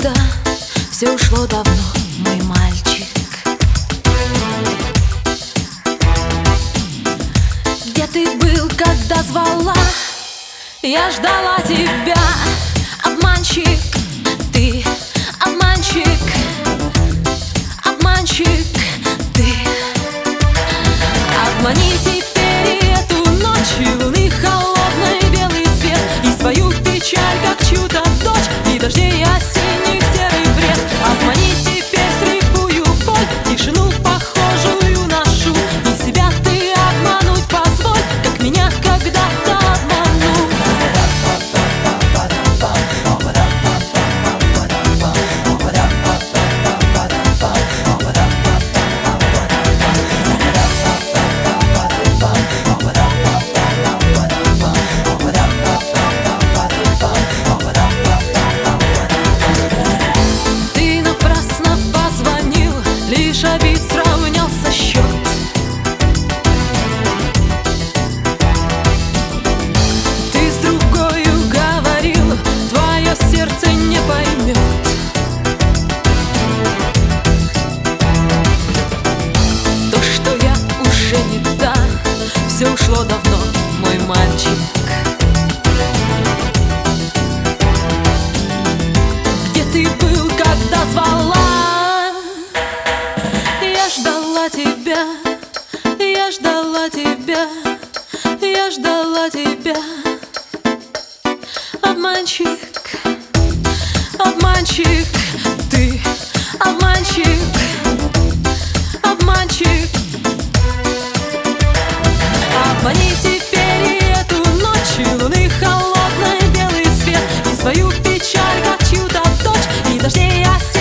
никогда, все ушло давно, мой мальчик. Где ты был, когда звала? Я ждала тебя, обманщик, ты обманщик, обманщик, ты. Обмани теперь и эту ночь, и луны холодный белый свет, и свою печаль, как чью-то дочь, и дождей осенних серый бред. Обмани теперь слепую боль, тишину похожую на шум, и себя ты обмануть позволь, как меня когда-то обманул. Лишь обид сравнялся счет. Ты с другою говорил, твое сердце не поймет. То, что я уже не та, все ушло давно, мой мальчик. Где ты был, когда звала? Я ждала тебя, я ждала тебя, я ждала тебя. Обманщик, обманщик, ты обманщик, обманщик. Обмани теперь и эту ночь, и луны холодный белый свет, и свою печаль, как чью-то дочь, и дождей